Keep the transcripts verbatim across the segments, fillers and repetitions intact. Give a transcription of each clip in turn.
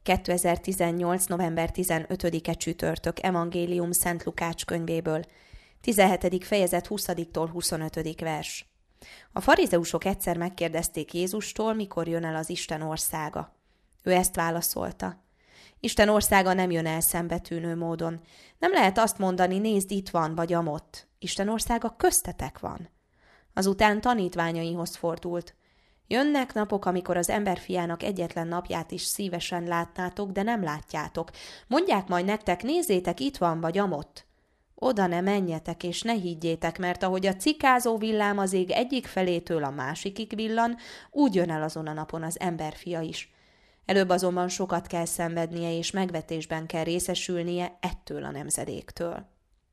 kétezer-tizennyolc. november tizenötödike csütörtök Evangélium Szent Lukács könyvéből, tizenhetedik fejezet huszadiktól huszonötödik vers. A farizeusok egyszer megkérdezték Jézustól, mikor jön el az Isten országa. Ő ezt válaszolta: Isten országa nem jön el szembetűnő módon. Nem lehet azt mondani, nézd, itt van, vagy amott. Isten országa köztetek van. Azután tanítványaihoz fordult. Jönnek napok, amikor az emberfiának egyetlen napját is szívesen látnátok, de nem látjátok. Mondják majd nektek, nézzétek, itt van, vagy amott. Oda ne menjetek, és ne higgyétek, mert ahogy a cikázó villám az ég egyik felétől a másikig villan, úgy jön el azon a napon az emberfia is. Előbb azonban sokat kell szenvednie, és megvetésben kell részesülnie ettől a nemzedéktől.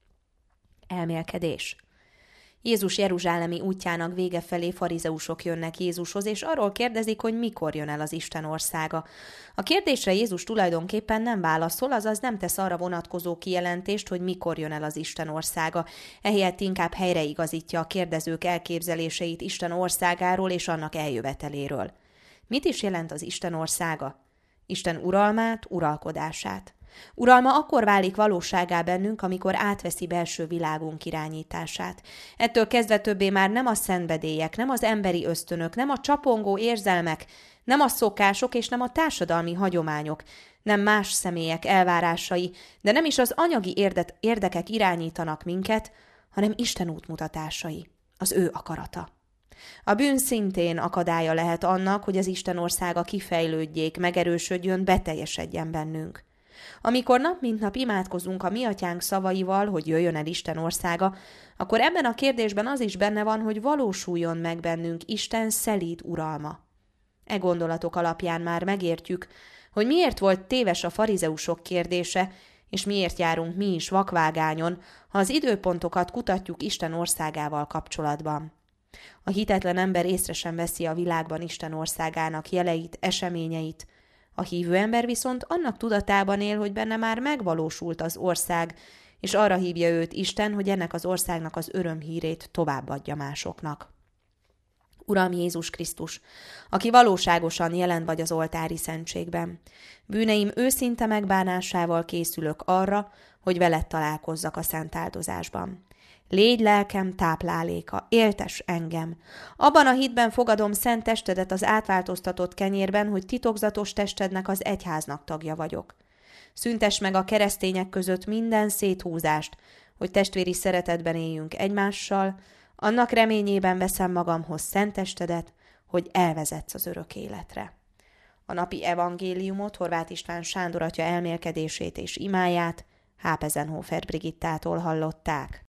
Elmélkedés. Jézus jeruzsálemi útjának vége felé farizeusok jönnek Jézushoz, és arról kérdezik, hogy mikor jön el az Isten országa. A kérdésre Jézus tulajdonképpen nem válaszol, azaz nem tesz arra vonatkozó kijelentést, hogy mikor jön el az Isten országa. Ehelyett inkább helyreigazítja a kérdezők elképzeléseit Isten országáról és annak eljöveteléről. Mit is jelent az Isten országa? Isten uralmát, uralkodását. Uralma akkor válik valóságá bennünk, amikor átveszi belső világunk irányítását. Ettől kezdve többé már nem a szenvedélyek, nem az emberi ösztönök, nem a csapongó érzelmek, nem a szokások és nem a társadalmi hagyományok, nem más személyek elvárásai, de nem is az anyagi érdet, érdekek irányítanak minket, hanem Isten útmutatásai, az ő akarata. A bűn szintén akadálya lehet annak, hogy az Isten országa kifejlődjék, megerősödjön, beteljesedjen bennünk. Amikor nap mint nap imádkozunk a mi atyánk szavaival, hogy jöjjön el Isten országa, akkor ebben a kérdésben az is benne van, hogy valósuljon meg bennünk Isten szelíd uralma. E gondolatok alapján már megértjük, hogy miért volt téves a farizeusok kérdése, és miért járunk mi is vakvágányon, ha az időpontokat kutatjuk Isten országával kapcsolatban. A hitetlen ember észre sem veszi a világban Isten országának jeleit, eseményeit. A hívő ember viszont annak tudatában él, hogy benne már megvalósult az ország, és arra hívja őt Isten, hogy ennek az országnak az örömhírét továbbadja másoknak. Uram Jézus Krisztus, aki valóságosan jelen vagy az oltári szentségben, bűneim őszinte megbánásával készülök arra, hogy veled találkozzak a szent áldozásban. Légy lelkem tápláléka, éltes engem. Abban a hitben fogadom szent testedet az átváltoztatott kenyérben, hogy titokzatos testednek az egyháznak tagja vagyok. Szüntes meg a keresztények között minden széthúzást, hogy testvéri szeretetben éljünk egymással, annak reményében veszem magamhoz szent testedet, hogy elvezetsz az örök életre. A napi evangéliumot Horváth István Sándor atya elmélkedését és imáját Hápezenhofer Brigittától hallották.